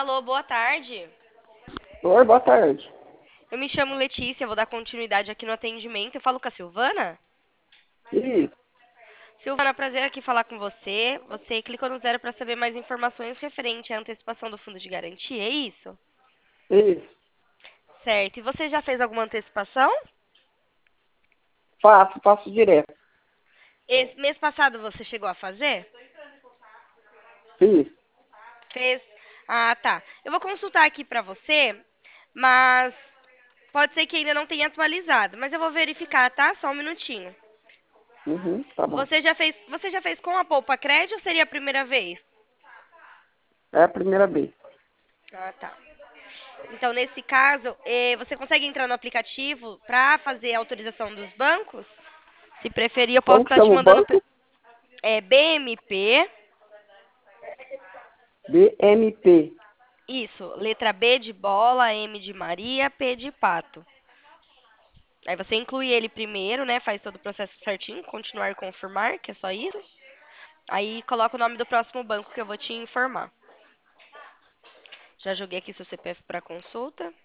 Alô, boa tarde. Oi, boa tarde. Eu me chamo Letícia, vou dar continuidade aqui no atendimento. Eu falo com a Silvana? Isso, Silvana, prazer aqui falar com você. Você clicou no zero para saber mais informações referente à antecipação do fundo de garantia, é isso? isso. Certo. E você já fez alguma antecipação? Faço direto. Esse mês passado você chegou a fazer? Fiz. Fez? Ah, tá. Eu vou consultar aqui para você, mas pode ser que ainda não tenha atualizado, mas eu vou verificar, tá? Só um minutinho. Uhum, tá bom. Você já fez com a Poupa Crédito ou seria a primeira vez? É a primeira vez. Ah, tá. Então, nesse caso, você consegue entrar no aplicativo para fazer a autorização dos bancos? Se preferir, eu posso Como que estar te chama o mandando. banco? BMP, BMP. isso, letra B de bola, M de Maria, P de pato. Aí você inclui ele primeiro, né? Faz todo o processo certinho, continuar e confirmar, que é só isso. Aí coloca o nome do próximo banco que eu vou te informar. Já joguei aqui seu CPF para consulta.